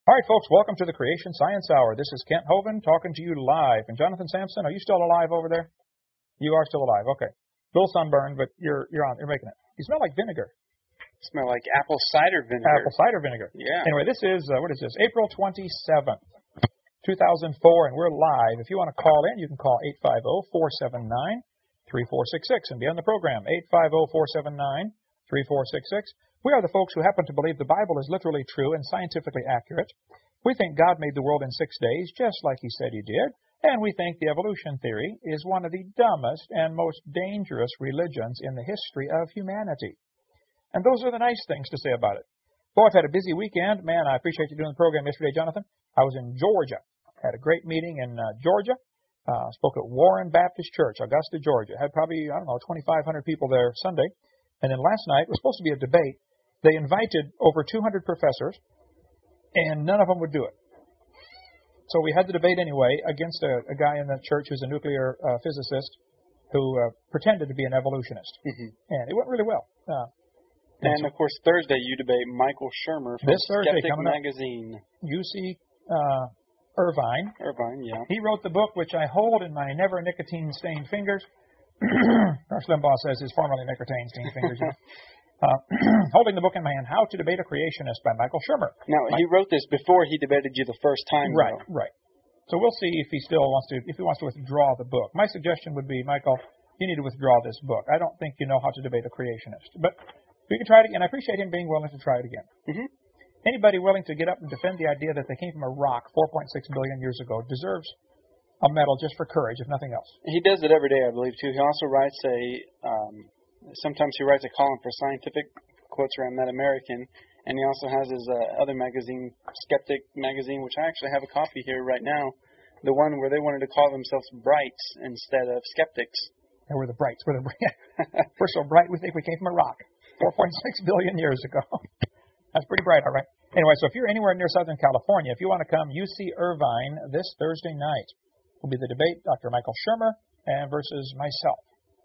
All right, folks, welcome to the Creation Science Hour. This is Kent Hovind talking to you live. And Jonathan Sampson, are you still alive over there? You are still alive. Okay. Little sunburned, but you're making it. You smell like vinegar. Smell like apple cider vinegar. Apple cider vinegar. Yeah. Anyway, this is, what is this? April 27th, 2004, and we're live. If you want to call in, you can call 850-479-3466 and be on the program. 850-479-3466. We are the folks who happen to believe the Bible is literally true and scientifically accurate. We think God made the world in 6 days, just like He said He did. And we think the evolution theory is one of the dumbest and most dangerous religions in the history of humanity. And those are the nice things to say about it. Boy, I've had a busy weekend. Man, I appreciate you doing the program yesterday, Jonathan. I was in Georgia. Had a great meeting in Georgia. Spoke at Warren Baptist Church, Augusta, Georgia. Had probably, 2,500 people there Sunday. And then last night was supposed to be a debate. They invited over 200 professors, and none of them would do it. So we had the debate anyway against a guy in the church who's a nuclear physicist who pretended to be an evolutionist. Mm-hmm. And it went really well. And, of course, Thursday you debate Michael Shermer from this Thursday, Skeptic Magazine. UC Irvine. Irvine, yeah. He wrote the book, which I hold in my never nicotine-stained fingers. Rush Limbaugh says his formerly nicotine-stained fingers. Holding the book in my hand, How to Debate a Creationist by Michael Shermer. Now, he wrote this before he debated you the first time. Right, though. Right. So we'll see if he wants to withdraw the book. My suggestion would be, Michael, you need to withdraw this book. I don't think you know how to debate a creationist. But we can try it again. I appreciate him being willing to try it again. Mm-hmm. Anybody willing to get up and defend the idea that they came from a rock 4.6 billion years ago deserves a medal just for courage, if nothing else. He does it every day, I believe, too. He also writes sometimes he writes a column for Scientific, quotes around Mad American, and he also has his other magazine, Skeptic Magazine, which I actually have a copy here right now, the one where they wanted to call themselves Brights instead of Skeptics. Yeah, we're the Brights. We're so bright we think we came from a rock 4.6 billion years ago. That's pretty bright, all right. Anyway, so if you're anywhere near Southern California, if you want to come, UC Irvine this Thursday night will be the debate, Dr. Michael Shermer versus myself.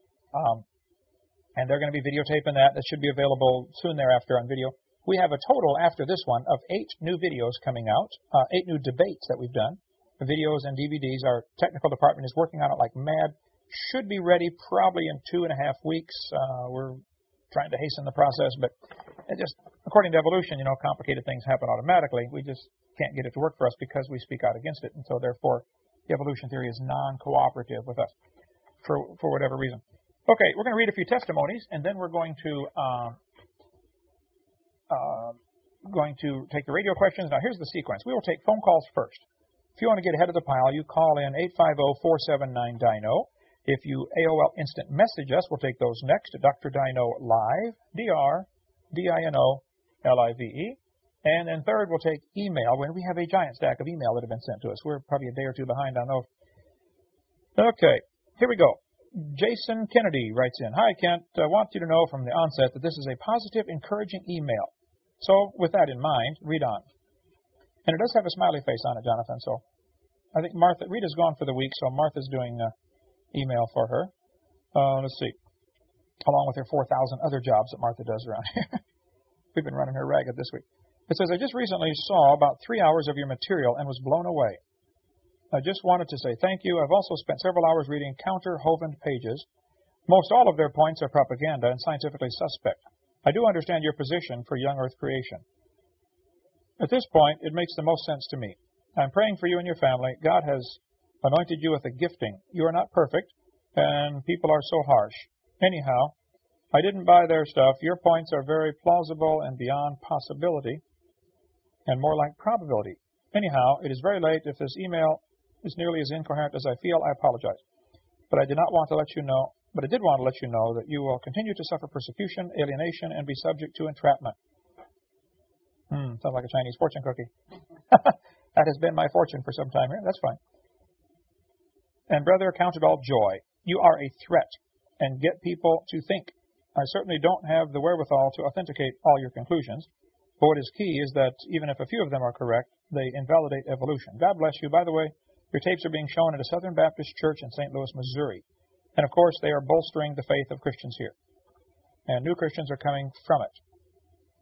And they're going to be videotaping that. That should be available soon thereafter on video. We have a total after this one of 8 new videos coming out, 8 new debates that we've done, the videos and DVDs. Our technical department is working on it like mad. Should be ready probably in 2.5 weeks. We're trying to hasten the process, but it just, according to evolution, complicated things happen automatically. We just can't get it to work for us because we speak out against it, and so therefore the evolution theory is non-cooperative with us for whatever reason. Okay, we're going to read a few testimonies, and then we're going to take the radio questions. Now, here's the sequence. We will take phone calls first. If you want to get ahead of the pile, you call in 850-479-DINO. If you AOL instant message us, we'll take those next. Dr. Dino Live, DRDINO-LIVE. And then third, we'll take email. When we have a giant stack of email that have been sent to us. We're probably a day or two behind on those. Okay, here we go. Jason Kennedy writes in, Hi, Kent. I want you to know from the onset that this is a positive, encouraging email. So, with that in mind, read on. And it does have a smiley face on it, Jonathan, so I think Rita's gone for the week, so Martha's doing email for her. Let's see. Along with her 4,000 other jobs that Martha does around here. We've been running her ragged this week. It says, I just recently saw about 3 hours of your material and was blown away. I just wanted to say thank you. I've also spent several hours reading counter-Hovind pages. Most all of their points are propaganda and scientifically suspect. I do understand your position for young Earth creation. At this point, it makes the most sense to me. I'm praying for you and your family. God has anointed you with a gifting. You are not perfect, and people are so harsh. Anyhow, I didn't buy their stuff. Your points are very plausible and beyond possibility, and more like probability. Anyhow, it is very late. If this email is nearly as incoherent as I feel, I apologize. But I did want to let you know that you will continue to suffer persecution, alienation, and be subject to entrapment. Sounds like a Chinese fortune cookie. That has been my fortune for some time here. That's fine. And brother, count it all joy. You are a threat, and get people to think. I certainly don't have the wherewithal to authenticate all your conclusions, but what is key is that even if a few of them are correct, they invalidate evolution. God bless you. By the way, your tapes are being shown at a Southern Baptist church in St. Louis, Missouri. And of course, they are bolstering the faith of Christians here. And new Christians are coming from it.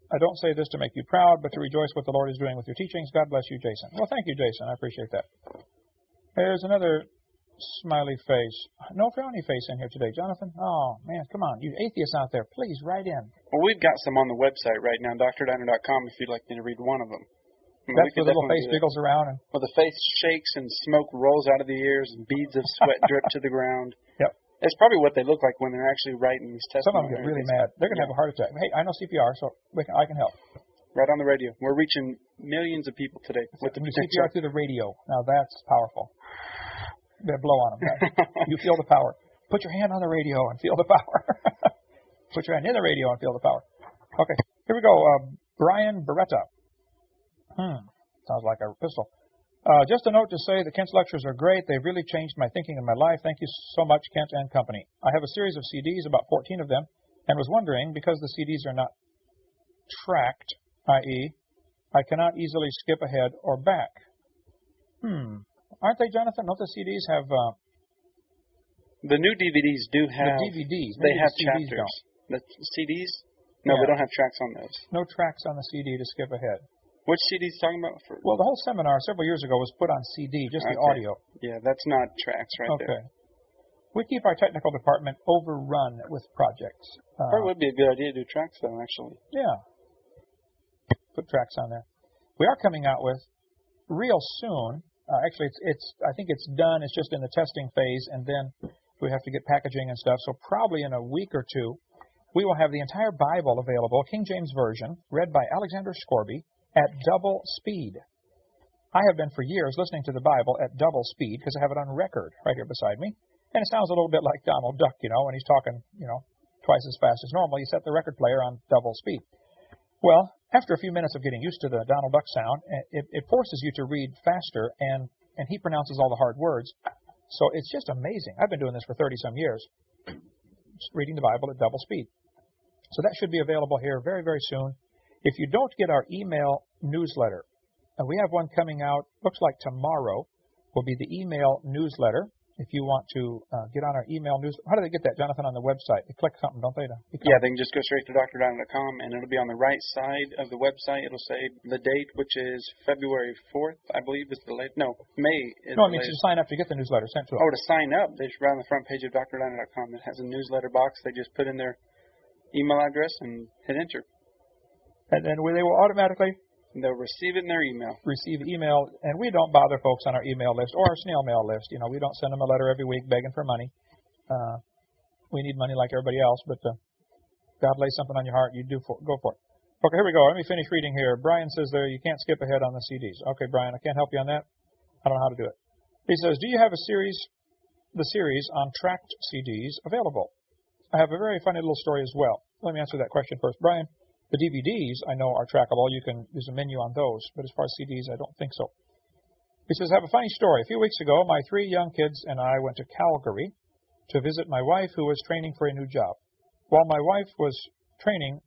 I don't say this to make you proud, but to rejoice what the Lord is doing with your teachings. God bless you, Jason. Well, thank you, Jason. I appreciate that. There's another smiley face. No frowny face in here today, Jonathan. Oh, man, come on. You atheists out there, please write in. Well, we've got some on the website right now, drdiner.com, if you'd like me to read one of them. That's where the little face jiggles around. Well, the face shakes and smoke rolls out of the ears and beads of sweat drip to the ground. Yep. That's probably what they look like when they're actually writing these testimonies. Some of them get really mad. They're going to have a heart attack. Hey, I know CPR, so I can help. Right on the radio. We're reaching millions of people today with the CPR through the radio. Now that's powerful. They blow on them. Right? You feel the power. Put your hand on the radio and feel the power. Put your hand in the radio and feel the power. Okay, here we go. Brian Beretta. Sounds like a pistol. Just a note to say that Kent's lectures are great. They've really changed my thinking in my life. Thank you so much, Kent and company. I have a series of CDs, about 14 of them, and was wondering, because the CDs are not tracked, i.e., I cannot easily skip ahead or back. Aren't they, Jonathan? Don't the CDs have... the new DVDs do have... The DVDs. They have the CDs chapters. Don't. The CDs? No, Yeah. we don't have tracks on those. No tracks on the CD to skip ahead. Which CD is talking about? Well, the whole seminar several years ago was put on CD, just the audio. Yeah, that's not tracks there. Okay. We keep our technical department overrun with projects. Probably would be a good idea to do tracks, though, actually. Yeah. Put tracks on there. We are coming out with, real soon, actually, I think it's done. It's just in the testing phase, and then we have to get packaging and stuff. So probably in a week or two, we will have the entire Bible available, King James Version, read by Alexander Scorby, at double speed. I have been for years listening to the Bible at double speed because I have it on record right here beside me. And it sounds a little bit like Donald Duck, when he's talking, twice as fast as normal. You set the record player on double speed. Well, after a few minutes of getting used to the Donald Duck sound, it forces you to read faster, and he pronounces all the hard words. So it's just amazing. I've been doing this for 30-some years, just reading the Bible at double speed. So that should be available here very, very soon. If you don't get our email newsletter, we have one coming out, looks like tomorrow, will be the email newsletter. If you want to get on our email news, how do they get that, Jonathan, on the website? They click something, don't they? Yeah, they can just go straight to drdiner.com, and it'll be on the right side of the website. It'll say the date, which is February 4th, I believe is the latest. No, May is No, I mean to sign up to get the newsletter sent to them. Oh, to sign up, they should write on the front page of drdiner.com. It has a newsletter box. They just put in their email address and hit enter. And then they will automatically they'll receive it in their email. Receive email, and we don't bother folks on our email list or our snail mail list. We don't send them a letter every week begging for money. We need money like everybody else, but God lays something on your heart, go for it. Okay, here we go. Let me finish reading here. Brian says there you can't skip ahead on the CDs. Okay, Brian, I can't help you on that. I don't know how to do it. He says, do you have the series on tracked CDs available? I have a very funny little story as well. Let me answer that question first. Brian, the DVDs, I know, are trackable. You can use a menu on those. But as far as CDs, I don't think so. He says, I have a funny story. A few weeks ago, my 3 young kids and I went to Calgary to visit my wife, who was training for a new job. While my wife was training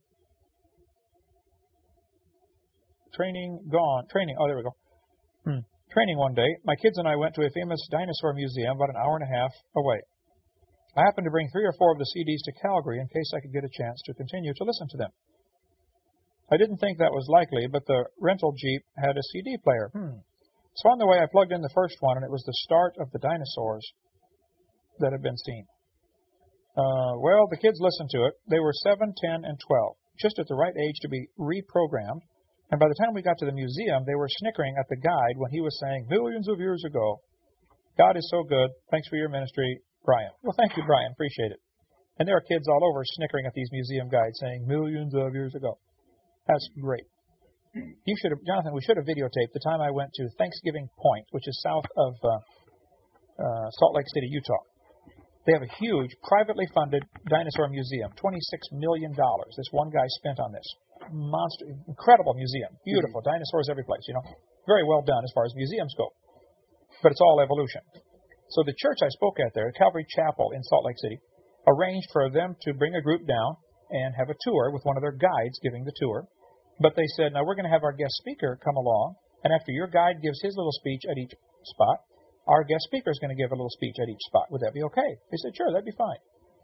one day, my kids and I went to a famous dinosaur museum about an hour and a half away. I happened to bring 3 or 4 of the CDs to Calgary in case I could get a chance to continue to listen to them. I didn't think that was likely, but the rental Jeep had a CD player. So on the way, I plugged in the first one, and it was the start of the dinosaurs that had been seen. Well, the kids listened to it. They were 7, 10, and 12, just at the right age to be reprogrammed. And by the time we got to the museum, they were snickering at the guide when he was saying, millions of years ago. God is so good. Thanks for your ministry, Brian. Well, thank you, Brian. Appreciate it. And there are kids all over snickering at these museum guides saying, millions of years ago. That's great. Jonathan, we should have videotaped the time I went to Thanksgiving Point, which is south of Salt Lake City, Utah. They have a huge, privately funded dinosaur museum. $26 million this one guy spent on this. Monster, incredible museum. Beautiful. Dinosaurs every place, Very well done as far as museums go. But it's all evolution. So the church I spoke at there, Calvary Chapel in Salt Lake City, arranged for them to bring a group down and have a tour with one of their guides giving the tour. But they said, now we're going to have our guest speaker come along, and after your guide gives his little speech at each spot, our guest speaker is going to give a little speech at each spot. Would that be okay? They said, sure, that'd be fine.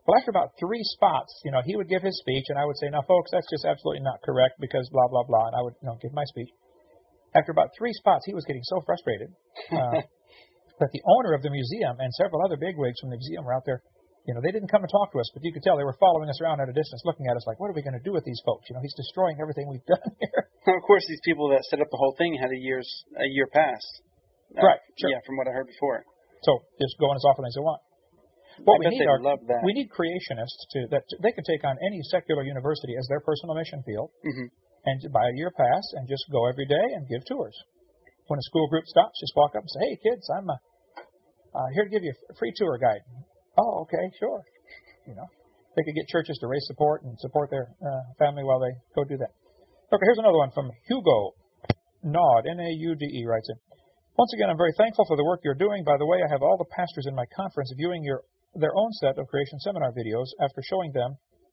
Well, after about 3 spots, he would give his speech, and I would say, now, folks, that's just absolutely not correct because blah, blah, blah, and I would give my speech. After about 3 spots, he was getting so frustrated that the owner of the museum and several other bigwigs from the museum were out there. They didn't come and talk to us, but you could tell they were following us around at a distance, looking at us like, what are we going to do with these folks? He's destroying everything we've done here. Of course, these people that set up the whole thing had a year pass. Right, sure. Yeah, from what I heard before. So just going as often as they want. What we need creationists that they can take on any secular university as their personal mission field, and buy a year pass and just go every day and give tours. When a school group stops, just walk up and say, "Hey kids, I'm here to give you a free tour guide." Oh, okay, sure. They could get churches to raise support and support their family while they go do that. Okay, here's another one from Hugo Naude, N-A-U-D-E, writes in. Once again, I'm very thankful for the work you're doing. By the way, I have all the pastors in my conference viewing their own set of creation seminar videos after showing them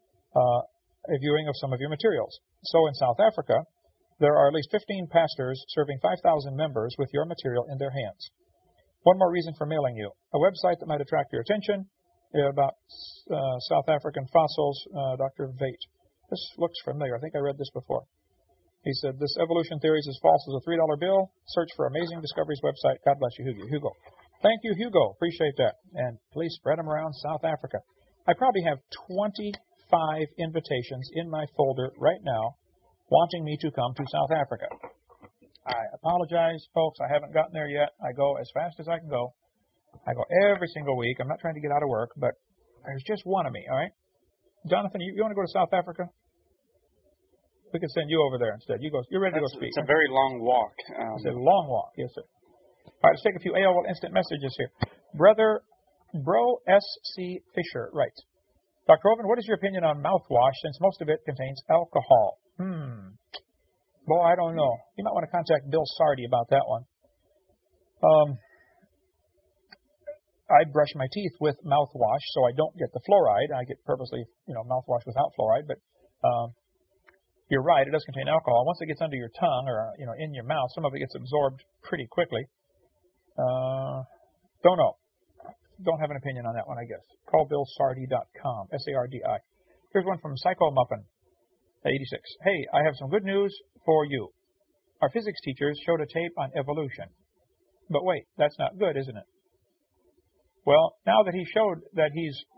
a viewing of some of your materials. So in South Africa, there are at least 15 pastors serving 5,000 members with your material in their hands. One more reason for mailing you. A website that might attract your attention about South African fossils, Dr. Vate. This looks familiar. I think I read this before. He said, this evolution theory is as false as a $3 bill. Search for Amazing Discoveries website. God bless you, Hugo. Thank you, Hugo. Appreciate that. And please spread them around South Africa. I probably have 25 invitations in my folder right now wanting me to come to South Africa. I apologize, folks. I haven't gotten there yet. I go as fast as I can go. I go every single week. I'm not trying to get out of work, but there's just one of me, all right? Jonathan, you want to go to South Africa? We could send you over there instead. You're ready to go speak. It's a very long walk. It's a long walk, yes, sir. All right, let's take a few AOL instant messages here. Brother Bro S.C. Fisher writes, Dr. Oven, what is your opinion on mouthwash since most of it contains alcohol? Boy, I don't know. You might want to contact Bill Sardi about that one. I brush my teeth with mouthwash so I don't get the fluoride. I get purposely, mouthwash without fluoride, but you're right, it does contain alcohol. Once it gets under your tongue or, in your mouth, some of it gets absorbed pretty quickly. Don't know. Don't have an opinion on that one, I guess. Call BillSardi.com, S-A-R-D-I. Here's one from Psycho Muffin, 86. Hey, I have some good news for you. Our physics teachers showed a tape on evolution. But wait, that's not good, isn't it? Well, now that he showed that,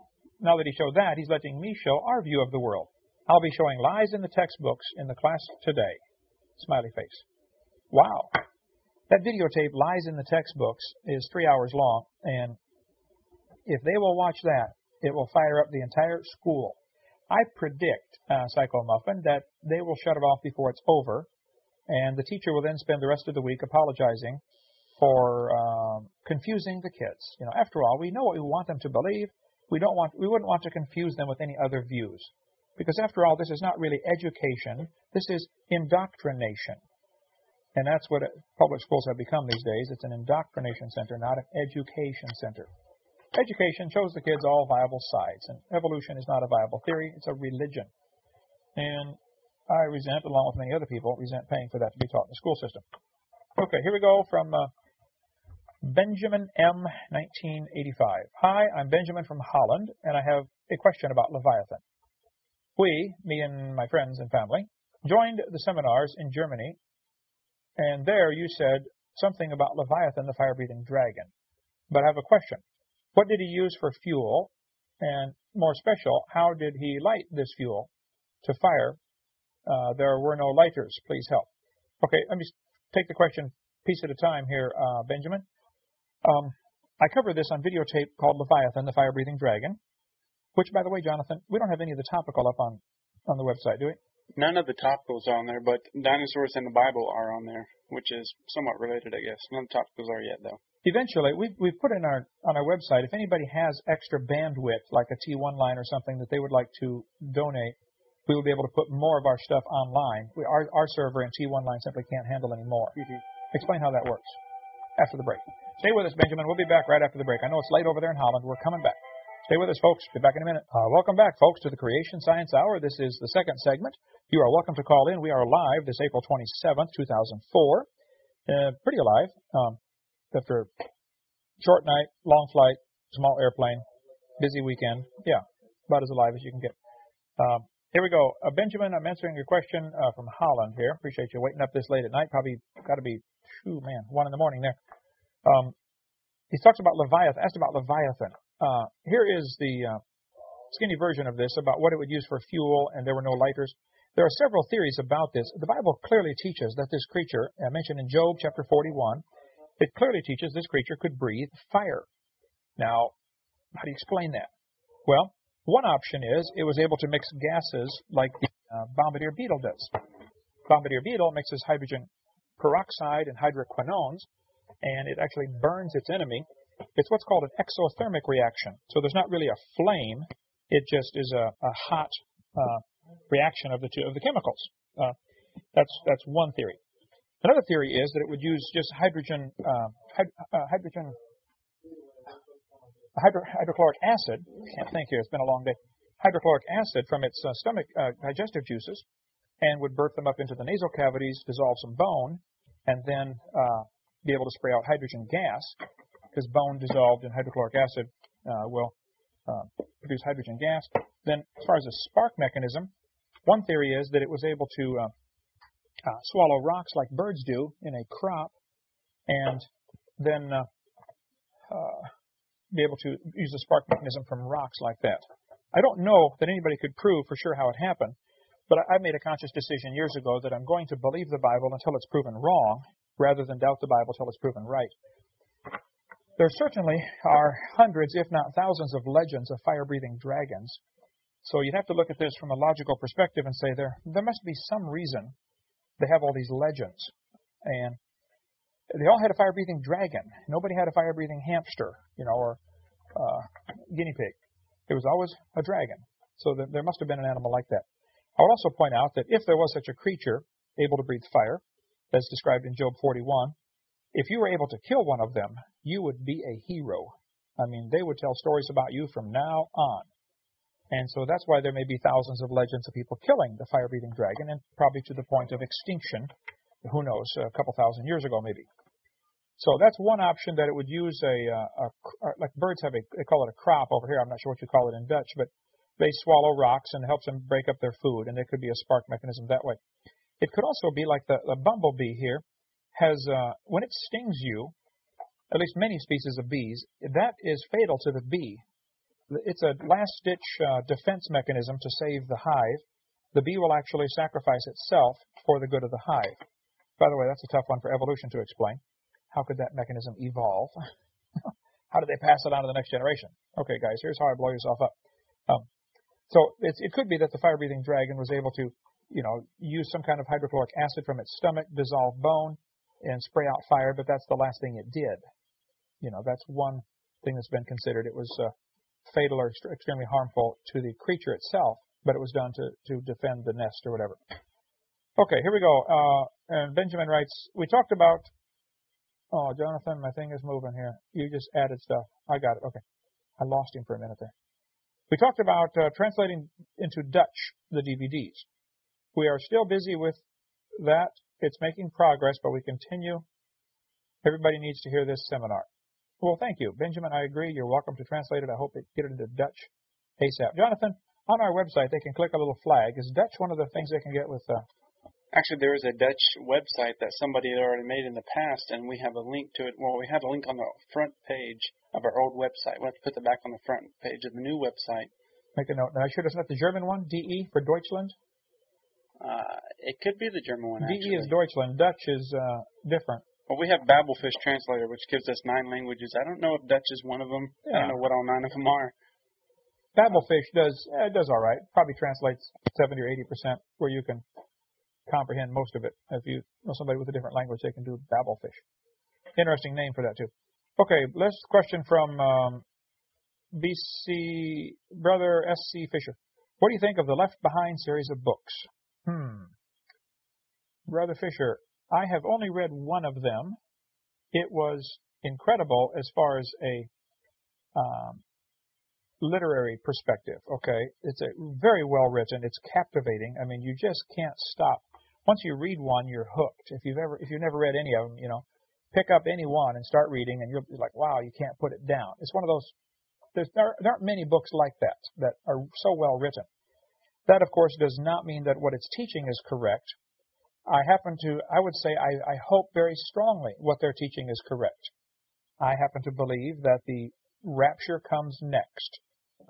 he's letting me show our view of the world. I'll be showing lies in the textbooks in the class today. Smiley face. Wow. That videotape, Lies in the Textbooks, is 3 hours long, and if they will watch that, it will fire up the entire school. I predict, Psycho Muffin, that they will shut it off before it's over, and the teacher will then spend the rest of the week apologizing for confusing the kids. After all, we know what we want them to believe. We wouldn't want to confuse them with any other views. Because after all, this is not really education. This is indoctrination. And that's what public schools have become these days. It's an indoctrination center, not an education center. Education shows the kids all viable sides. And evolution is not a viable theory. It's a religion. And I resent, along with many other people, paying for that to be taught in the school system. Okay, here we go from Benjamin M. 1985. Hi, I'm Benjamin from Holland, and I have a question about Leviathan. We, me and my friends and family, joined the seminars in Germany, and there you said something about Leviathan, the fire-breathing dragon. But I have a question. What did he use for fuel? And more special, how did he light this fuel to fire? There were no lighters. Please help. Okay, let me take the question piece at a time here, Benjamin. I covered this on videotape called Leviathan, the fire-breathing dragon, which, by the way, Jonathan, we don't have any of the topical up on the website, do we? None of the topicals are on there, but dinosaurs in the Bible are on there, which is somewhat related, I guess. None of the topicals are yet, though. Eventually, we've put on our website, if anybody has extra bandwidth, like a T1 line or something that they would like to donate, we will be able to put more of our stuff online. Our server and T1 line simply can't handle any more. Explain how that works after the break. Stay with us, Benjamin. We'll be back right after the break. I know it's late over there in Holland. We're coming back. Stay with us, folks. Be back in a minute. Welcome back, folks, to the Creation Science Hour. This is the second segment. You are welcome to call in. We are live this April 27th, 2004. Pretty alive. After a short night, long flight, small airplane, busy weekend. Yeah. about as alive as you can get. Here we go. Benjamin, I'm answering your question from Holland here. Appreciate you waiting up this late at night. Probably got to be, 1 in the morning there. He talks about Leviathan, asked about Leviathan. Here is the skinny version of this about what it would use for fuel, and there were no lighters. There are several theories about this. The Bible clearly teaches that this creature, mentioned in Job chapter 41, it clearly teaches this creature could breathe fire. Now, how do you explain that? Well, one option is it was able to mix gases like the bombardier beetle does. Bombardier beetle mixes hydrogen peroxide and hydroquinones, and it actually burns its enemy. It's what's called an exothermic reaction. So there's not really a flame. It just is a hot reaction of the chemicals. That's one theory. Another theory is that it would use just hydrochloric acid. Can't think here. It's been a long day. Hydrochloric acid from its stomach digestive juices, and would burp them up into the nasal cavities, dissolve some bone, and then be able to spray out hydrogen gas, because bone dissolved in hydrochloric acid will produce hydrogen gas. Then, as far as a spark mechanism, one theory is that it was able to swallow rocks like birds do in a crop, and then be able to use the spark mechanism from rocks like that. I don't know that anybody could prove for sure how it happened, but I made a conscious decision years ago that I'm going to believe the Bible until it's proven wrong, rather than doubt the Bible until it's proven right. There certainly are hundreds, if not thousands, of legends of fire-breathing dragons. So you'd have to look at this from a logical perspective and say there must be some reason they have all these legends. And they all had a fire-breathing dragon. Nobody had a fire-breathing hamster, or guinea pig. It was always a dragon. So there must have been an animal like that. I would also point out that if there was such a creature able to breathe fire, as described in Job 41, if you were able to kill one of them, you would be a hero. I mean, they would tell stories about you from now on. And so that's why there may be thousands of legends of people killing the fire-breathing dragon, and probably to the point of extinction, who knows, a couple thousand years ago maybe. So that's one option, that it would use like birds have they call it a crop over here. I'm not sure what you call it in Dutch, but they swallow rocks and it helps them break up their food, and there could be a spark mechanism that way. It could also be like the bumblebee here has, when it stings you, at least many species of bees, that is fatal to the bee. It's a last-ditch defense mechanism to save the hive. The bee will actually sacrifice itself for the good of the hive. By the way, that's a tough one for evolution to explain. How could that mechanism evolve? How do they pass it on to the next generation? Okay, guys, here's how I blow yourself up. So it could be that the fire-breathing dragon was able to, use some kind of hydrochloric acid from its stomach, dissolve bone, and spray out fire, but that's the last thing it did. That's one thing that's been considered. It was fatal or extremely harmful to the creature itself, but it was done to defend the nest or whatever. Okay, here we go. And Benjamin writes, we talked about, Jonathan, my thing is moving here. You just added stuff. I got it. Okay. I lost him for a minute there. We talked about translating into Dutch the DVDs. We are still busy with that. It's making progress, but we continue. Everybody needs to hear this seminar. Well, thank you. Benjamin, I agree. You're welcome to translate it. I hope they get it into Dutch ASAP. Jonathan, on our website, they can click a little flag. Is Dutch one of the things they can get with... Actually, there is a Dutch website that somebody had already made in the past, and we have a link to it. Well, we have a link on the front page of our old website. We'll have to put that back on the front page of the new website. Make a note. Now, I should have said the German one, DE for Deutschland? It could be the German one, actually. DE is Deutschland. Dutch is different. Well, we have Babelfish Translator, which gives us 9 languages. I don't know if Dutch is one of them. Yeah. I don't know what all 9 of them are. Babelfish does all right. Probably translates 70 or 80% where you can comprehend most of it. If you know somebody with a different language, they can do Babelfish. Interesting name for that, too. Okay, last question from BC Brother S.C. Fisher. What do you think of the Left Behind series of books? Brother Fisher, I have only read one of them. It was incredible as far as a literary perspective, okay? It's very well written. It's captivating. I mean, you just can't stop. Once you read one, you're hooked. If you've never read any of them, pick up any one and start reading, and you'll be like, wow, you can't put it down. It's one of those there aren't many books like that are so well written. That, of course, does not mean that what it's teaching is correct. I would say I hope very strongly what they're teaching is correct. I happen to believe that the rapture comes next.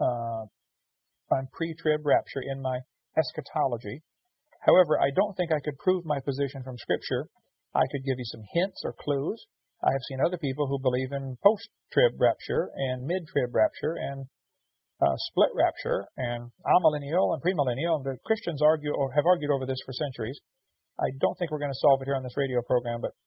I'm pre-trib rapture in my eschatology. However, I don't think I could prove my position from Scripture. I could give you some hints or clues. I have seen other people who believe in post-trib rapture and mid-trib rapture and split rapture and amillennial and premillennial. The Christians argue or have argued over this for centuries. I don't think we're going to solve it here on this radio program, but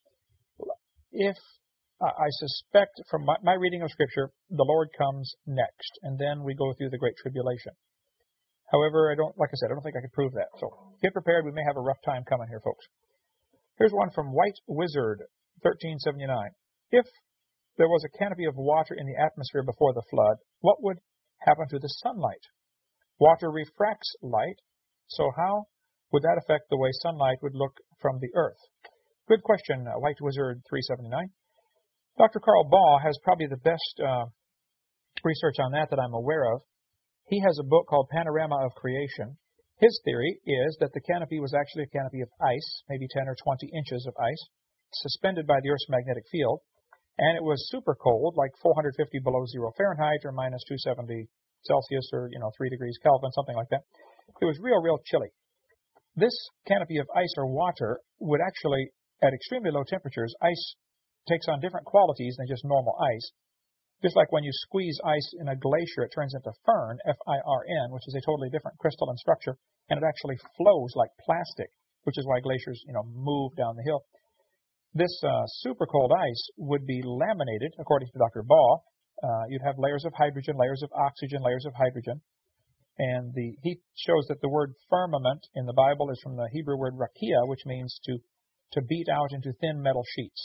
if I suspect from my reading of Scripture, the Lord comes next, and then we go through the Great Tribulation. However, like I said, I don't think I could prove that. So get prepared. We may have a rough time coming here, folks. Here's one from White Wizard, 1379. If there was a canopy of water in the atmosphere before the flood, what would happen to the sunlight? Water refracts light, so how would that affect the way sunlight would look from the earth? Good question, White Wizard 379. Dr. Carl Baugh has probably the best research on that I'm aware of. He has a book called Panorama of Creation. His theory is that the canopy was actually a canopy of ice, maybe 10 or 20 inches of ice, suspended by the Earth's magnetic field, and it was super cold, like 450 below zero Fahrenheit or minus 270 Celsius or 3 degrees Kelvin, something like that. It was real chilly. This canopy of ice or water would actually, at extremely low temperatures, ice takes on different qualities than just normal ice. Just like when you squeeze ice in a glacier, it turns into firn, F-I-R-N, which is a totally different crystalline structure, and it actually flows like plastic, which is why glaciers, move down the hill. This super cold ice would be laminated, according to Dr. Baugh. You'd have layers of hydrogen, layers of oxygen, layers of hydrogen. And he shows that the word firmament in the Bible is from the Hebrew word rakia, which means to beat out into thin metal sheets,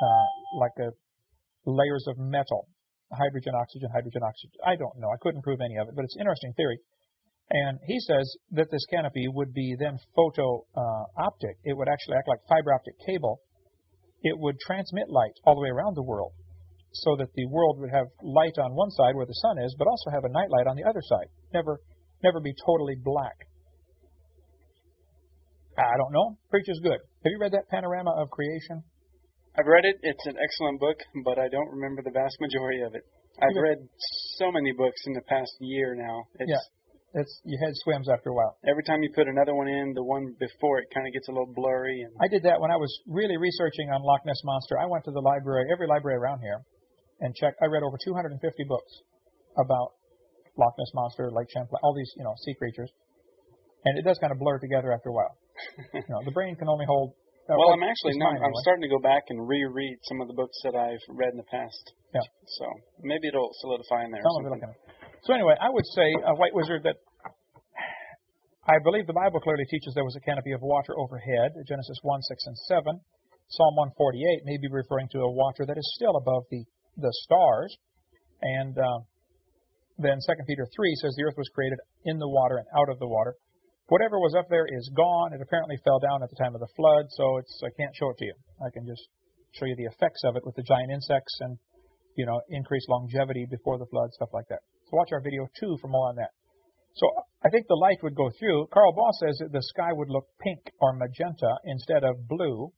like layers of metal. Hydrogen, oxygen, hydrogen, oxygen. I don't know. I couldn't prove any of it, but it's an interesting theory. And he says that this canopy would be then photo-optic. It would actually act like fiber optic cable. It would transmit light all the way around the world so that the world would have light on one side where the sun is, but also have a night light on the other side. Never be totally black. I don't know. Preacher's good. Have you read that Panorama of Creation? I've read it. It's an excellent book, but I don't remember the vast majority of it. I've read so many books in the past year now. Your head swims after a while. Every time you put another one in, the one before it kind of gets a little blurry. And I did that when I was really researching on Loch Ness Monster. I went to the library, every library around here, and checked. I read over 250 books about Loch Ness Monster, Lake Champlain, all these, sea creatures. And it does kind of blur together after a while. The brain can only hold. Well, I'm starting to go back and reread some of the books that I've read in the past. Yeah. So maybe it'll solidify in there. So anyway, I would say, White Wizard, that I believe the Bible clearly teaches there was a canopy of water overhead, Genesis 1, 6, and 7. Psalm 148 may be referring to a water that is still above the stars. And then 2 Peter 3 says the earth was created in the water and out of the water. Whatever was up there is gone. It apparently fell down at the time of the flood, so I can't show it to you. I can just show you the effects of it with the giant insects and, increased longevity before the flood, stuff like that. So watch our video 2 for more on that. So I think the light would go through. Carl Baugh says that the sky would look pink or magenta instead of blue.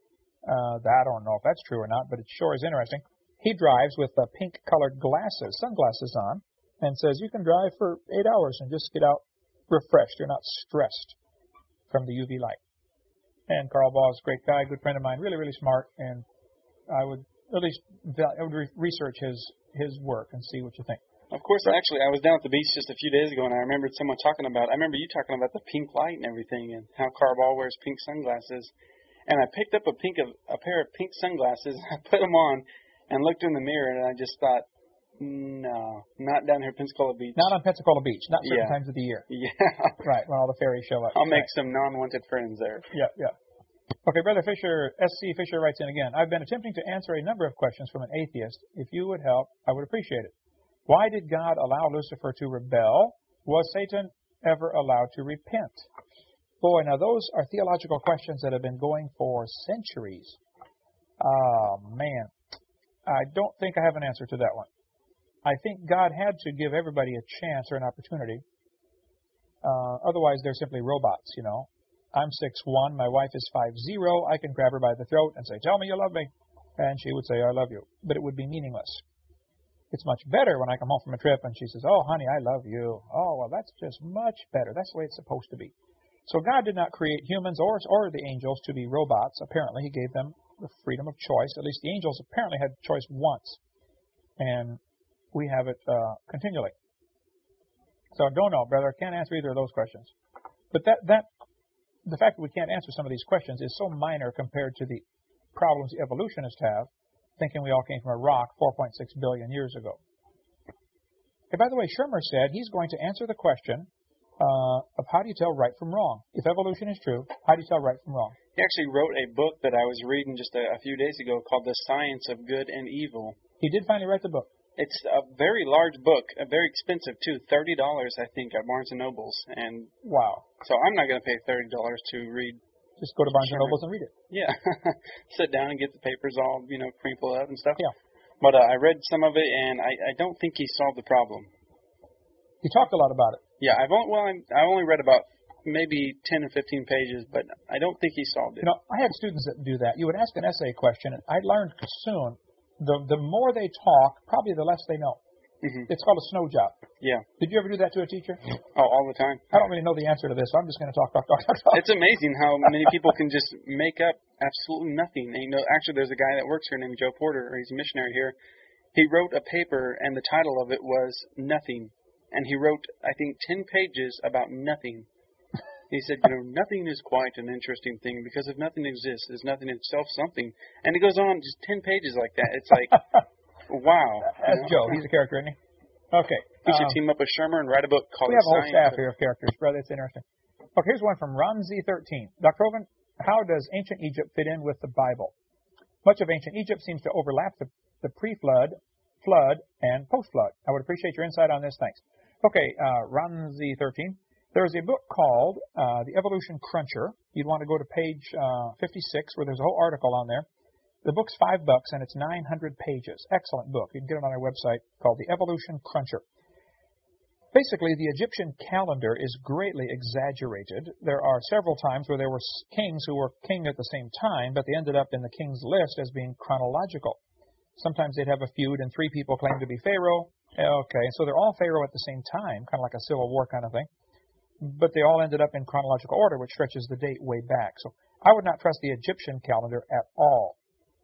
I don't know if that's true or not, but it sure is interesting. He drives with pink-colored sunglasses on, and says you can drive for 8 hours and just get out refreshed. You're not stressed from the UV light. And Carl Baugh is a great guy, good friend of mine, really, really smart, and I would research his work and see what you think. Of course, actually, I was down at the beach just a few days ago, and I remember you talking about the pink light and everything, and how Carl Baugh wears pink sunglasses. And I picked up a pair of pink sunglasses, I put them on, and looked in the mirror, and I just thought, no, not down here at Pensacola Beach. Not on Pensacola Beach, not certain times of the year. Yeah. Right, when all the fairies show up. I'll make some non-wanted friends there. Yeah. Okay, Brother Fisher, S.C. Fisher writes in again. I've been attempting to answer a number of questions from an atheist. If you would help, I would appreciate it. Why did God allow Lucifer to rebel? Was Satan ever allowed to repent? Boy, now those are theological questions that have been going for centuries. Oh, man. I don't think I have an answer to that one. I think God had to give everybody a chance or an opportunity. Otherwise, they're simply robots, you know. I'm 6'1", my wife is 5'0". I can grab her by the throat and say, "Tell me you love me." And she would say, "I love you." But it would be meaningless. It's much better when I come home from a trip and she says, "Oh, honey, I love you." Oh, well, that's just much better. That's the way it's supposed to be. So God did not create humans or the angels to be robots. Apparently, He gave them the freedom of choice. At least the angels apparently had choice once. And we have it continually. So I don't know, brother. I can't answer either of those questions. But the fact that we can't answer some of these questions is so minor compared to the problems the evolutionists have, thinking we all came from a rock 4.6 billion years ago. And by the way, Shermer said he's going to answer the question of how do you tell right from wrong? If evolution is true, how do you tell right from wrong? He actually wrote a book that I was reading just a few days ago called The Science of Good and Evil. He did finally write the book. It's a very large book, very expensive too, $30 I think at Barnes & Noble's. And wow. So I'm not going to pay $30 to read. Just go to Barnes & Noble's and read it. Yeah. Sit down and get the papers all, crinkled up and stuff. Yeah. But I read some of it, and I don't think he solved the problem. He talked a lot about it. Yeah, I only read about maybe 10 or 15 pages, but I don't think he solved it. You know, I had students that do that. You would ask an essay question, and I learned soon, the more they talk, probably the less they know. Mm-hmm. It's called a snow job. Yeah. Did you ever do that to a teacher? Oh, all the time. I don't really know the answer to this, so I'm just going to talk. It's amazing how many people can just make up absolutely nothing. And, actually, there's a guy that works here named Joe Porter, or he's a missionary here. He wrote a paper, and the title of it was Nothing. And he wrote, I think, 10 pages about nothing. He said, nothing is quite an interesting thing, because if nothing exists, is nothing itself something? And it goes on just 10 pages like that. It's like, wow. That's Joe. He's a character, isn't he? Okay. We should team up with Shermer and write a book called We have a whole staff here of characters, brother. It's interesting. Okay, here's one from Ronzi13. Dr. Hovind, how does ancient Egypt fit in with the Bible? Much of ancient Egypt seems to overlap the pre-flood, flood, and post-flood. I would appreciate your insight on this. Thanks. Okay, Ronzi13. There's a book called The Evolution Cruncher. You'd want to go to page 56, where there's a whole article on there. The book's $5, and it's 900 pages. Excellent book. You can get it on our website, called The Evolution Cruncher. Basically, the Egyptian calendar is greatly exaggerated. There are several times where there were kings who were king at the same time, but they ended up in the king's list as being chronological. Sometimes they'd have a feud, and 3 people claim to be pharaoh. Okay, so they're all pharaoh at the same time, kind of like a civil war kind of thing. But they all ended up in chronological order, which stretches the date way back. So I would not trust the Egyptian calendar at all.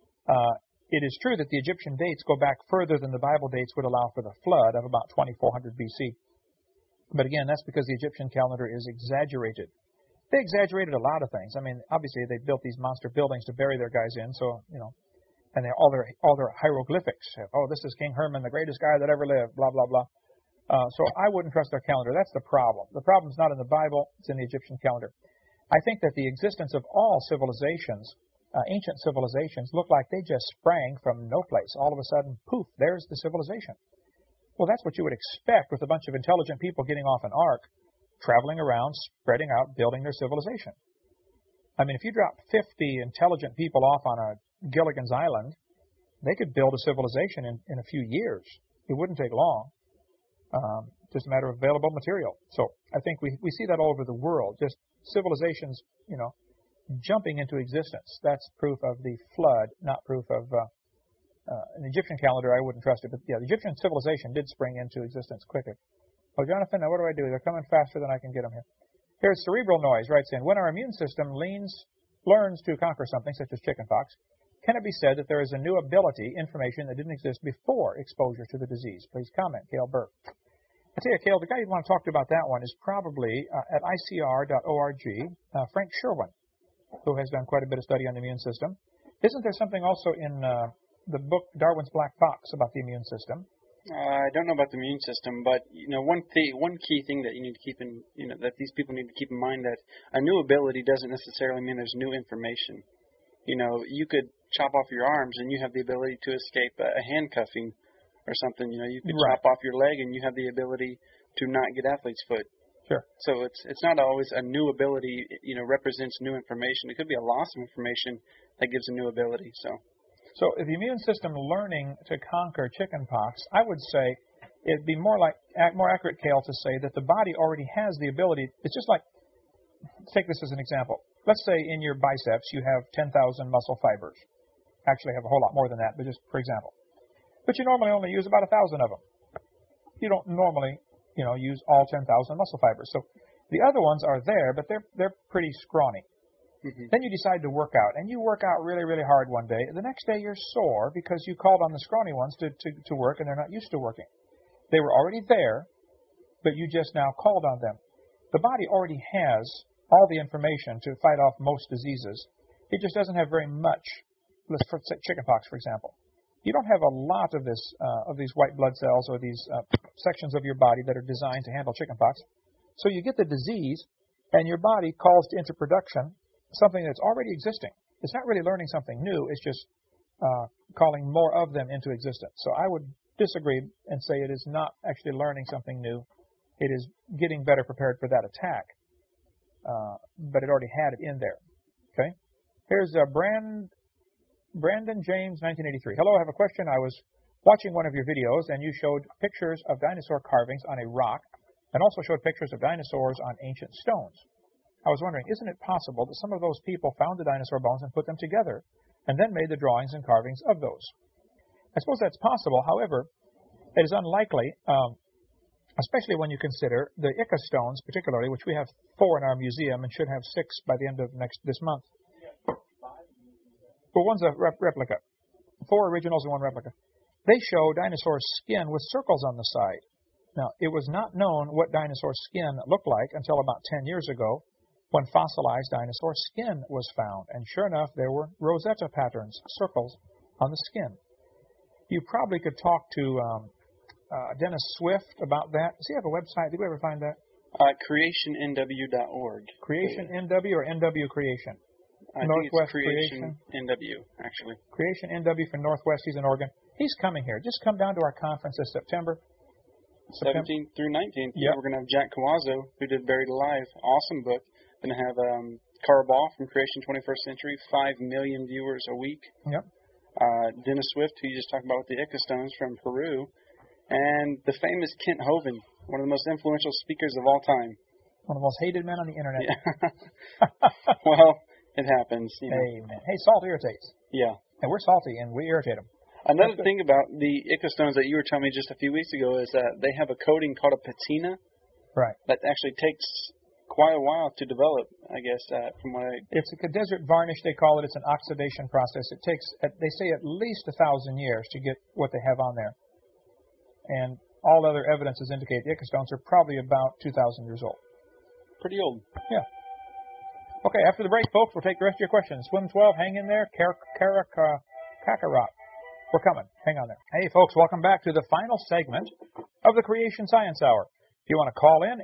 It is true that the Egyptian dates go back further than the Bible dates would allow for the flood of about 2400 BC. But again, that's because the Egyptian calendar is exaggerated. They exaggerated a lot of things. I mean, obviously they built these monster buildings to bury their guys in, so, and all their hieroglyphics. Oh, this is King Herman, the greatest guy that ever lived, blah, blah, blah. So I wouldn't trust their calendar. That's the problem. The problem's not in the Bible, it's in the Egyptian calendar. I think that the existence of all civilizations, ancient civilizations, look like they just sprang from no place. All of a sudden, poof, there's the civilization. Well, that's what you would expect with a bunch of intelligent people getting off an ark, traveling around, spreading out, building their civilization. I mean, if you drop 50 intelligent people off on a Gilligan's Island, they could build a civilization in a few years. It wouldn't take long. Just a matter of available material. So I think we see that all over the world, just civilizations, jumping into existence. That's proof of the flood, not proof of an Egyptian calendar. I wouldn't trust it. But yeah, the Egyptian civilization did spring into existence quicker. Oh, Jonathan, now what do I do? They're coming faster than I can get them here. Here's Cerebral Noise, writes in, when our immune system learns to conquer something, such as chickenpox, can it be said that there is a new ability, information that didn't exist before exposure to the disease? Please comment, Cale Burke. I tell you, Cale, the guy you'd want to talk to about that one is probably at ICR.org, Frank Sherwin, who has done quite a bit of study on the immune system. Isn't there something also in the book Darwin's Black Box about the immune system? I don't know about the immune system, but one key thing that you need to keep in, that these people need to keep in mind, that a new ability doesn't necessarily mean there's new information. You could chop off your arms and you have the ability to escape a handcuffing or something. You could Right. chop off your leg and you have the ability to not get athlete's foot. Sure. So it's not always a new ability, represents new information. It could be a loss of information that gives a new ability. So if the immune system learning to conquer chickenpox, I would say it'd be more accurate, Cale, to say that the body already has the ability. It's just like, take this as an example. Let's say in your biceps you have 10,000 muscle fibers. Actually, have a whole lot more than that, but just for example. But you normally only use about 1,000 of them. You don't normally, use all 10,000 muscle fibers. So the other ones are there, but they're pretty scrawny. Mm-hmm. Then you decide to work out, and you work out really, really hard one day. The next day you're sore because you called on the scrawny ones to work, and they're not used to working. They were already there, but you just now called on them. The body already has all the information to fight off most diseases. It just doesn't have very much. Let's take chickenpox, for example. You don't have a lot of these white blood cells or these sections of your body that are designed to handle chickenpox. So you get the disease, and your body calls into production something that's already existing. It's not really learning something new. It's just calling more of them into existence. So I would disagree and say it is not actually learning something new. It is getting better prepared for that attack. But it already had it in there. Okay? Here's Brandon James, 1983. Hello, I have a question. I was watching one of your videos, and you showed pictures of dinosaur carvings on a rock, and also showed pictures of dinosaurs on ancient stones. I was wondering, isn't it possible that some of those people found the dinosaur bones and put them together, and then made the drawings and carvings of those? I suppose that's possible. However, it is unlikely, especially when you consider the Ica stones, particularly, which we have 4 in our museum and should have 6 by the end of this month. But one's a replica. 4 originals and 1 replica. They show dinosaur skin with circles on the side. Now, it was not known what dinosaur skin looked like until about 10 years ago, when fossilized dinosaur skin was found. And sure enough, there were Rosetta patterns, circles, on the skin. You probably could talk to Dennis Swift about that. Does he have a website? Did we ever find that? CreationNW.org. Creation NW or NW Creation? I Northwest think it's Creation NW, actually. Creation NW for Northwest. He's in Oregon. He's coming here. Just come down to our conference this September. 17th through 19th. Yep. Yeah, we're going to have Jack Cawazzo, who did Buried Alive. Awesome book. Going to have Carl Ball from Creation 21st Century, 5 million viewers a week. Yep. Dennis Swift, who you just talked about with the Ica stones from Peru. And the famous Kent Hovind, one of the most influential speakers of all time. One of the most hated men on the internet. Yeah. Well, it happens. Amen. Hey, salt irritates. Yeah. And we're salty, and we irritate them. Another thing about the Ica stones that you were telling me just a few weeks ago is that they have a coating called a patina. Right. That actually takes quite a while to develop, I guess, from what I... It's a desert varnish, they call it. It's an oxidation process. It takes, they say, at least 1,000 years to get what they have on there. And all other evidences indicate the Ica stones are probably about 2,000 years old. Pretty old. Yeah. Okay, after the break, folks, we'll take the rest of your questions. Swim 12, hang in there. Kakarot. We're coming. Hang on there. Hey, folks, welcome back to the final segment of the Creation Science Hour. If you want to call in,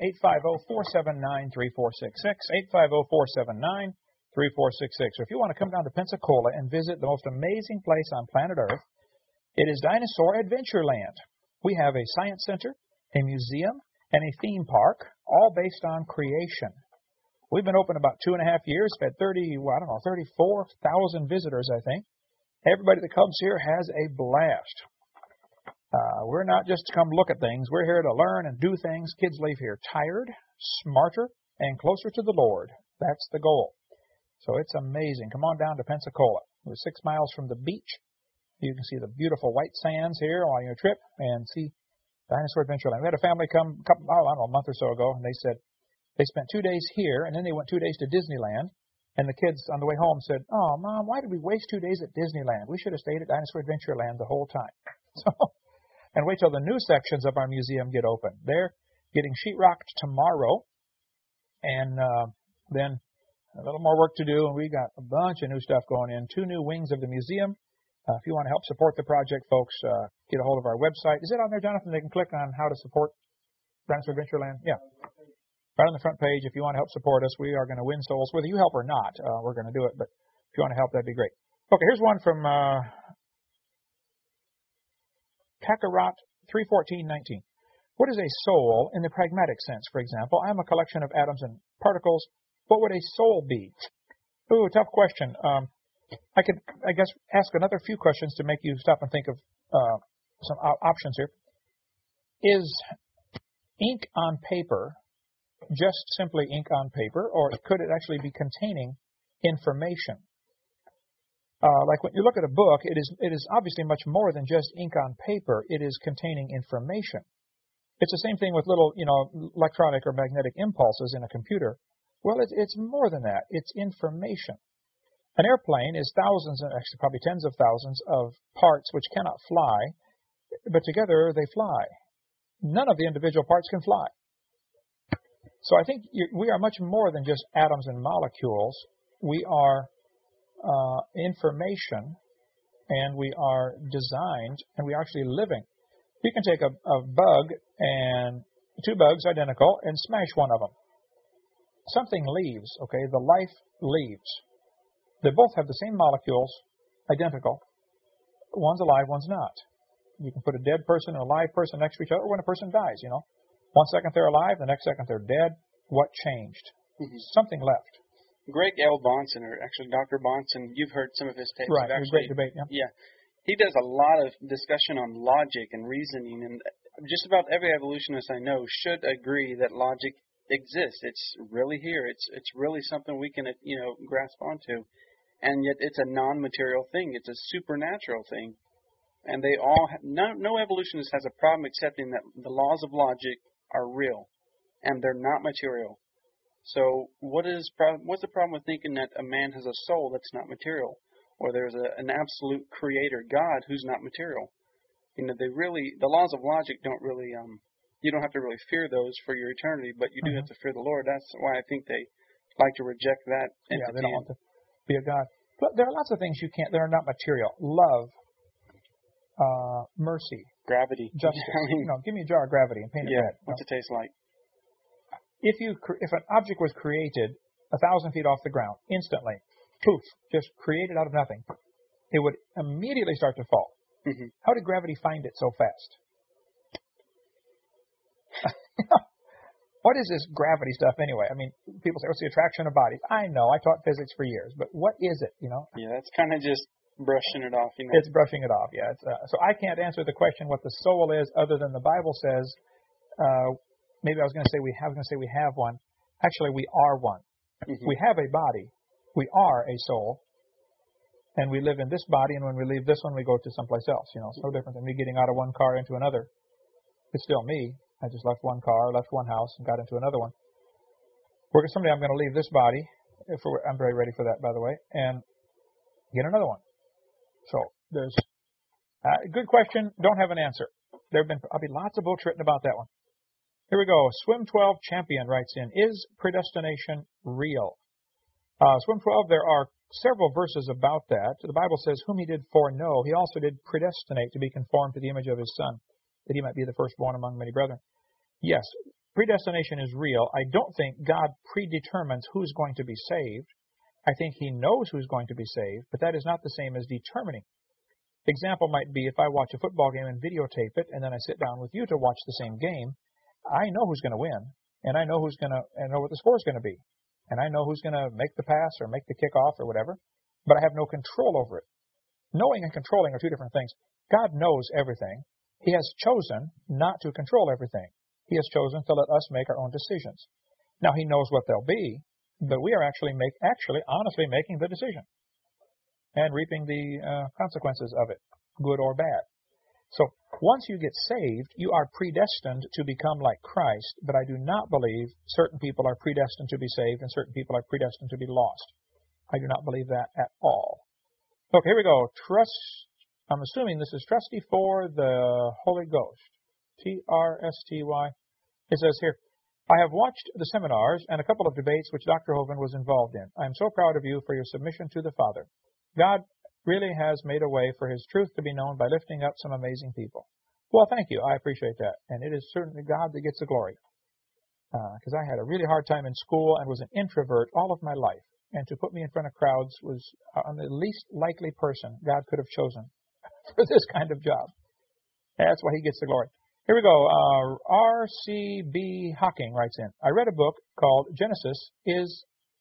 850-479-3466, 850-479-3466. Or if you want to come down to Pensacola and visit the most amazing place on planet Earth, it is Dinosaur Adventureland. We have a science center, a museum, and a theme park, all based on creation. We've been open about 2.5 years, had 34,000 visitors, I think. Everybody that comes here has a blast. We're not just to come look at things. We're here to learn and do things. Kids leave here tired, smarter, and closer to the Lord. That's the goal. So it's amazing. Come on down to Pensacola. We're 6 miles from the beach. You can see the beautiful white sands here on your trip and see Dinosaur Adventureland. We had a family come a month or so ago, and they said they spent 2 days here, and then they went 2 days to Disneyland. And the kids on the way home said, "Oh, Mom, why did we waste 2 days at Disneyland? We should have stayed at Dinosaur Adventureland the whole time." So, and wait till the new sections of our museum get open. They're getting sheetrocked tomorrow, and then a little more work to do, and we got a bunch of new stuff going in. 2 new wings of the museum. If you want to help support the project, folks, get a hold of our website. Is it on there, Jonathan? They can click on how to support Dinosaur Adventureland? Yeah. Right on the front page, if you want to help support us, we are going to win souls. Whether you help or not, we're going to do it. But if you want to help, that'd be great. Okay, here's one from Kakarot 31419. What is a soul in the pragmatic sense, for example? I am a collection of atoms and particles. What would a soul be? Ooh, tough question. I could, I guess, ask another few questions to make you stop and think of some options here. Is ink on paper just simply ink on paper, or could it actually be containing information? Like when you look at a book, it is obviously much more than just ink on paper. It is containing information. It's the same thing with little, electronic or magnetic impulses in a computer. Well, it's more than that. It's information. An airplane is thousands, actually probably tens of thousands of parts which cannot fly, but together they fly. None of the individual parts can fly. So I think we are much more than just atoms and molecules. We are information, and we are designed, and we are actually living. You can take a bug and two bugs identical and smash one of them. Something leaves, okay? The life leaves. They both have the same molecules, identical. One's alive, one's not. You can put a dead person and a live person next to each other when a person dies, 1 second they're alive, the next second they're dead. What changed? Mm-hmm. Something left. Greg L. Bahnsen, or actually Dr. Bahnsen, you've heard some of his tapes. Right, great debate, yeah. Yeah. He does a lot of discussion on logic and reasoning, and just about every evolutionist I know should agree that logic exists. It's really here. It's really something we can, grasp onto. And yet it's a non-material thing. It's a supernatural thing. And they all no evolutionist has a problem accepting that the laws of logic are real, and they're not material. So what's the problem with thinking that a man has a soul that's not material, or there's an absolute creator God who's not material? The laws of logic don't really, you don't have to really fear those for your eternity, but you do have to fear the Lord. That's why I think they like to reject that entity. Yeah, they don't want to be a God. But there are lots of things that are not material. Love, mercy, gravity, justice. Give me a jar of gravity and paint it red. What's it taste like? If an object was created 1,000 feet off the ground, instantly, poof, just created out of nothing, it would immediately start to fall. Mm-hmm. How did gravity find it so fast? What is this gravity stuff anyway? I mean, people say, what's the attraction of bodies? I know, I taught physics for years, but what is it, Yeah, it's kind of just brushing it off, It's brushing it off, yeah. So I can't answer the question what the soul is other than the Bible says. Maybe I was going to say we have one. Actually, we are one. Mm-hmm. We have a body. We are a soul. And we live in this body, and when we leave this one, we go to someplace else. It's no different than me getting out of one car into another. It's still me. I just left one car, left one house, and got into another one. Someday I'm going to leave this body. I'm very ready for that, by the way, and get another one. So there's good question. Don't have an answer. There have been probably lots of books written about that one. Here we go. Swim 12 Champion writes in, is predestination real? Swim 12, there are several verses about that. The Bible says, whom he did foreknow, he also did predestinate to be conformed to the image of his Son, that he might be the firstborn among many brethren. Yes, predestination is real. I don't think God predetermines who's going to be saved. I think he knows who's going to be saved, but that is not the same as determining. Example might be if I watch a football game and videotape it, and then I sit down with you to watch the same game, I know who's going to win, and I know what the score is going to be, and I know who's going to make the pass or make the kickoff or whatever, but I have no control over it. Knowing and controlling are two different things. God knows everything. He has chosen not to control everything. He has chosen to let us make our own decisions. Now, he knows what they'll be, but we are actually honestly making the decision and reaping the consequences of it, good or bad. So once you get saved, you are predestined to become like Christ, but I do not believe certain people are predestined to be saved and certain people are predestined to be lost. I do not believe that at all. Okay, here we go. I'm assuming this is trusty for the Holy Ghost. T-R-S-T-Y. It says here, I have watched the seminars and a couple of debates which Dr. Hovind was involved in. I am so proud of you for your submission to the Father. God really has made a way for his truth to be known by lifting up some amazing people. Well, thank you. I appreciate that. And it is certainly God that gets the glory. Because I had a really hard time in school and was an introvert all of my life. And to put me in front of crowds was the least likely person God could have chosen for this kind of job. That's why he gets the glory. Here we go. R.C.B. Hawking writes in, I read a book called Genesis is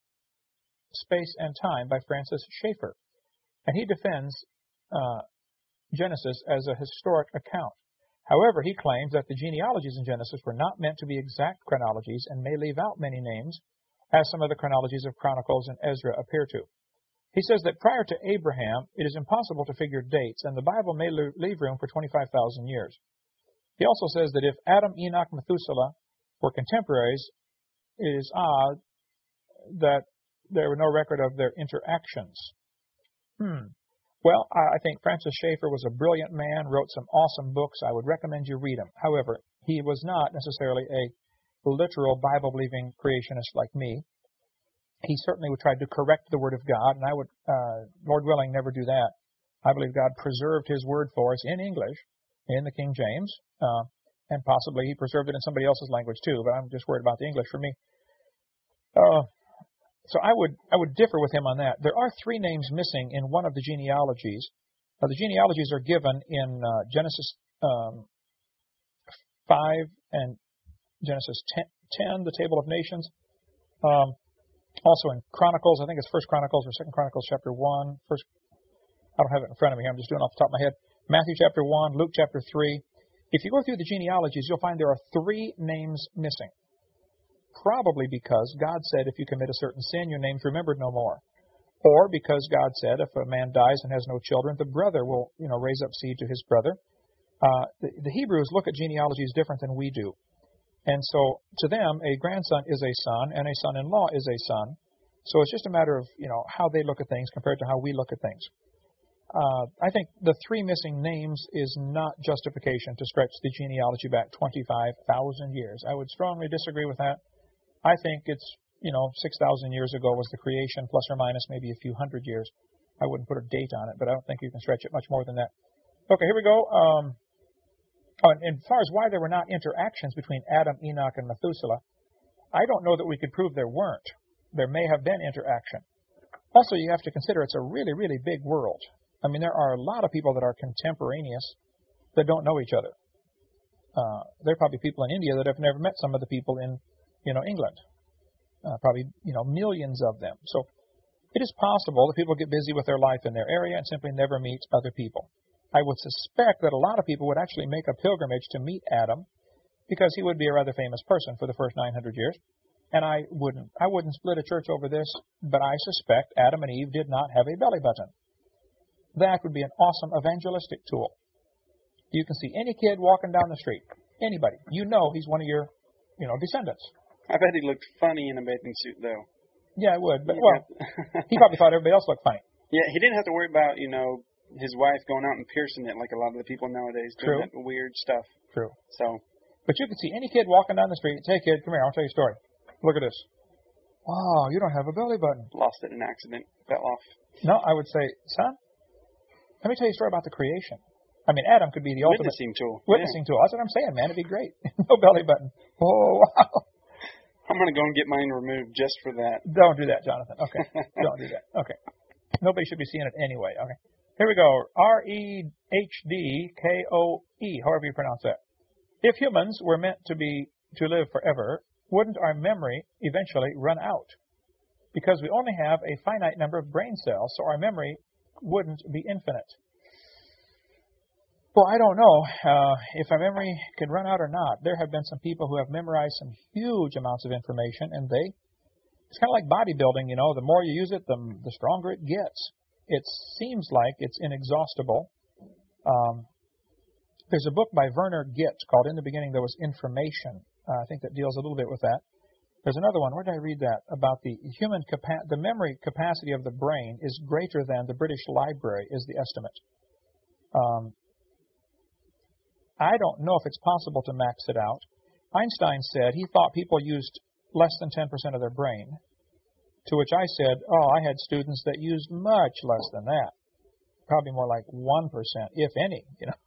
Space and Time by Francis Schaeffer. And he defends Genesis as a historic account. However, he claims that the genealogies in Genesis were not meant to be exact chronologies and may leave out many names, as some of the chronologies of Chronicles and Ezra appear to. He says that prior to Abraham, it is impossible to figure dates, and the Bible may leave room for 25,000 years. He also says that if Adam, Enoch, Methuselah were contemporaries, it is odd that there were no record of their interactions. Well, I think Francis Schaeffer was a brilliant man, wrote some awesome books. I would recommend you read them. However, he was not necessarily a literal Bible-believing creationist like me. He certainly would try to correct the Word of God, and I would, Lord willing, never do that. I believe God preserved His Word for us in English, in the King James, and possibly He preserved it in somebody else's language too, but I'm just worried about the English for me. So I would differ with him on that. There are 3 names missing in one of the genealogies. The genealogies are given in Genesis 5 and Genesis 10, the Table of Nations. Also in Chronicles, I think it's 1 Chronicles or 2 Chronicles chapter 1. I don't have it in front of me here. I'm just doing it off the top of my head. Matthew chapter 1, Luke chapter 3. If you go through the genealogies, you'll find there are 3 names missing. Probably because God said if you commit a certain sin, your name's remembered no more. Or because God said if a man dies and has no children, the brother will, raise up seed to his brother. The Hebrews look at genealogies different than we do. And so to them, a grandson is a son and a son-in-law is a son. So it's just a matter of, how they look at things compared to how we look at things. I think the 3 missing names is not justification to stretch the genealogy back 25,000 years. I would strongly disagree with that. I think it's, 6,000 years ago was the creation, plus or minus maybe a few hundred years. I wouldn't put a date on it, but I don't think you can stretch it much more than that. Okay, here we go. And as far as why there were not interactions between Adam, Enoch, and Methuselah, I don't know that we could prove there weren't. There may have been interaction. Also, you have to consider it's a really, really big world. I mean, there are a lot of people that are contemporaneous that don't know each other. There are probably people in India that have never met some of the people in England. Probably, millions of them. So it is possible that people get busy with their life in their area and simply never meet other people. I would suspect that a lot of people would actually make a pilgrimage to meet Adam because he would be a rather famous person for the first 900 years. And I wouldn't split a church over this, but I suspect Adam and Eve did not have a belly button. That would be an awesome evangelistic tool. You can see any kid walking down the street, anybody, he's one of your, descendants. I bet he looked funny in a bathing suit, though. Yeah, it would. But, he probably thought everybody else looked funny. Yeah, he didn't have to worry about, his wife going out and piercing it like a lot of the people nowadays doing that weird stuff. True. So. But you can see any kid walking down the street. Hey, kid, come here. I'll tell you a story. Look at this. Wow, you don't have a belly button. Lost it in an accident. Fell off. No, I would say, son, let me tell you a story about the creation. I mean, Adam could be the ultimate witnessing tool. Witnessing tool. That's what I'm saying, man. It'd be great. No belly button. Oh, wow. I'm going to go and get mine removed just for that. Don't do that, Jonathan. Okay. Don't do that. Okay. Nobody should be seeing it anyway. Okay. Here we go. Rehdkoe, however you pronounce that. If humans were meant to live forever, wouldn't our memory eventually run out? Because we only have a finite number of brain cells, so our memory wouldn't be infinite. Well, I don't know if our memory could run out or not. There have been some people who have memorized some huge amounts of information, and it's kind of like bodybuilding, the more you use it, the stronger it gets. It seems like it's inexhaustible. There's a book by Werner Gitt called In the Beginning There Was Information. I think that deals a little bit with that. There's another one. Where did I read that? About the the memory capacity of the brain is greater than the British Library is the estimate. I don't know if it's possible to max it out. Einstein said he thought people used less than 10% of their brain, to which I said, I had students that used much less than that, probably more like 1%, if any.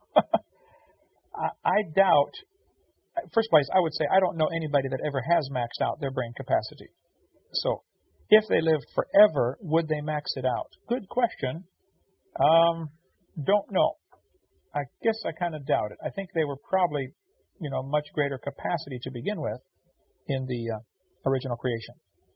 I doubt, first place, I would say I don't know anybody that ever has maxed out their brain capacity. So if they lived forever, would they max it out? Good question. Don't know. I guess I kind of doubt it. I think they were probably, much greater capacity to begin with in the original creation.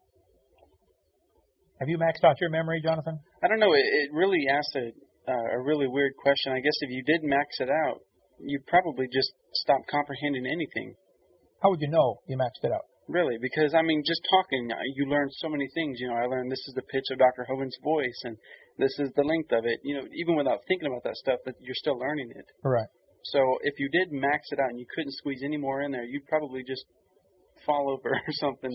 Have you maxed out your memory, Jonathan? I don't know. It really asked a really weird question. I guess if you did max it out, you'd probably just stop comprehending anything. How would you know you maxed it out? Really, because, I mean, just talking, you learn so many things. You know, I learned this is the pitch of Dr. Hogan's voice, and this is the length of it. You know, even without thinking about that stuff, but you're still learning it. Right. So if you did max it out and you couldn't squeeze any more in there, you'd probably just fall over or something.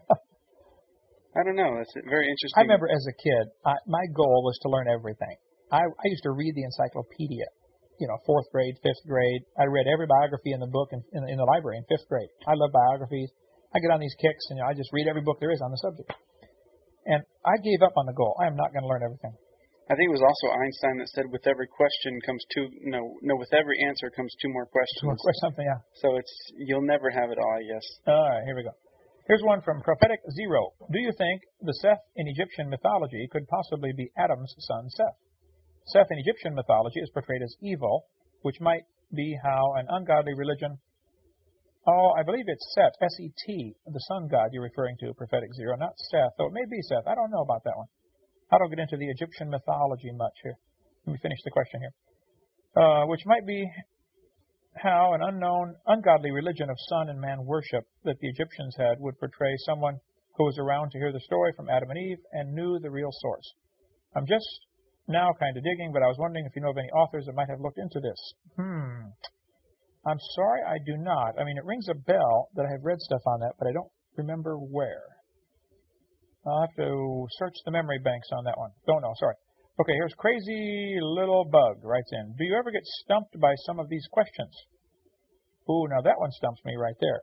I don't know. It's very interesting. I remember as a kid, my goal was to learn everything. I used to read the encyclopedia. You know, 4th grade, 5th grade. I read every biography in the book in the library in 5th grade. I love biographies. I get on these kicks, and I just read every book there is on the subject. And I gave up on the goal. I am not going to learn everything. I think it was also Einstein that said, with every question comes with every answer comes 2 more questions. Something, yeah. So you'll never have it all, I guess. All right, here we go. Here's one from Prophetic Zero. Do you think the Seth in Egyptian mythology could possibly be Adam's son Seth? Seth in Egyptian mythology is portrayed as evil, which might be how an ungodly religion... Oh, I believe it's Set, S-E-T, the sun god you're referring to, Prophetic Zero, not Seth. Though it may be Seth. I don't know about that one. I don't get into the Egyptian mythology much here. Let me finish the question here. Which might be how an unknown, ungodly religion of sun and man worship that the Egyptians had would portray someone who was around to hear the story from Adam and Eve and knew the real source. I'm just now kind of digging, but I was wondering if you know of any authors that might have looked into this. I'm sorry, I do not. I mean, it rings a bell that I have read stuff on that, but I don't remember where. I'll have to search the memory banks on that one. Don't know, sorry. Okay, here's Crazy Little Bug writes in. Do you ever get stumped by some of these questions? Ooh, now that one stumps me right there.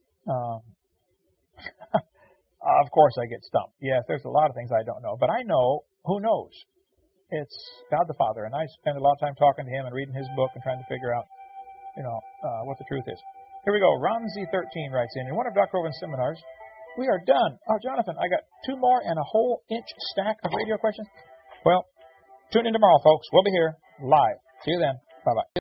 Of course I get stumped. Yes, there's a lot of things I don't know, but I know who knows. It's God the Father, and I spend a lot of time talking to him and reading his book and trying to figure out what the truth is. Here we go. Ronzi13 writes in one of Dr. Ovan's seminars, we are done. Oh, Jonathan, I got 2 more and a whole inch stack of radio questions. Well, tune in tomorrow, folks. We'll be here live. See you then. Bye-bye.